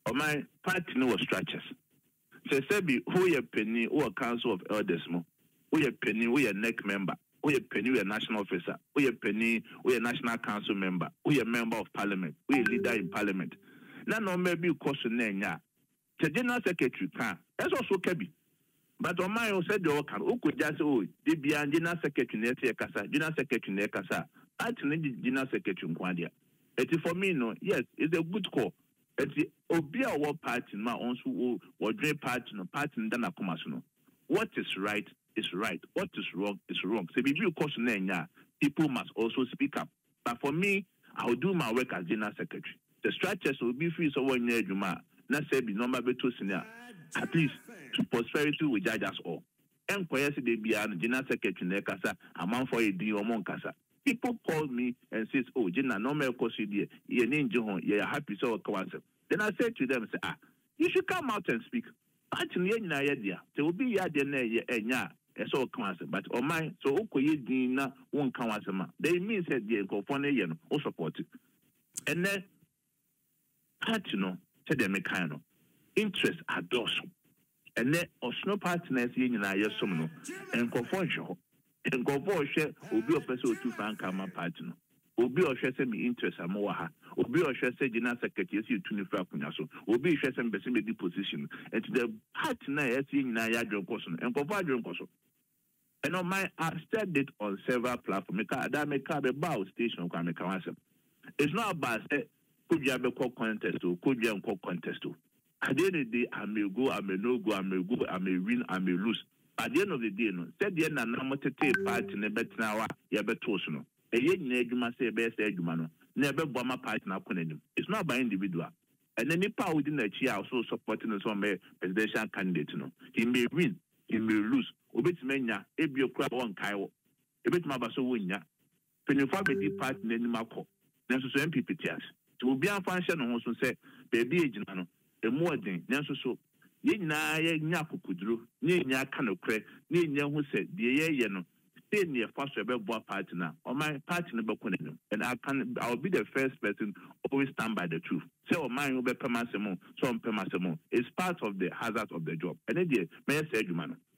or my party no structures. So say who your penny or council of elders mo, who your penny, who your neck member, who your penny, who your national officer, who your penny, who your national council member, who your member of parliament, who your leader in parliament. Now no maybe question name. The general secretary can. That's also Kebi. But on my own said, you can. Who could just say, the beyond general secretary near Kasa, general secretary near Kasa. I think general secretary Nkwandia. It is for me, no. Yes, it's a good call. It's Obi our party, my own or dream party, no party, and then a what is right is right. What is wrong is wrong. So, if you question, people must also speak up. But for me, I will do my work as general secretary. The structures will be free so one year, Juma. Not say be number be too senior. At least to prosperity will judge us all. And quiet they be an general secretary in the casa, a man for a deal among casa. People call me and says, oh, Jenna, no more cost you, you're ninja, you're happy so concept. Then I said to them, say, you should come out and speak. But in the end, there will be ya so concept. But on mine, so okay, Dina won't come as a man. They mean said the Gofone or support it. And then, party no. The mechano interest are dorsal, and then Osno partners in Yasumno and Confoncho and Govoshe will be a person to Fankama partner. Will be a share me interest and more. Will be a share general secretary to Nifakunaso. Will be a share some specific position. And the partner as in Nayadron Coson and Govadron Coson. And on my I studied on several platforms. That make a bow station. It's not about could you have a contest or could you have a contest? At the end of the day, I may go, I may not go, I may go, I may win, I may lose. At the end of the day, no, said the end and I'm going to take part in a better now, you better no. A young name must say best edumano, never bomb my partner. It's not by individual. And any power within the chair also supporting some presidential candidate. No, he may win, he may lose. Obit mania, a be a crab on Kyle, a bit my basso winya. Penny family party in any marco. Then so MPP tears. To be a function also say, baby, agent, the more than so. Ye na ye nyaku kudru, ye nya kanokre, ye nya who said, the ye no, stay near first rebel partner, or my partner, and I'll be the first person always stand by the truth. So mine will be permassimo, some permassimo. It's part of the hazard of the job. And then, may I say, you man.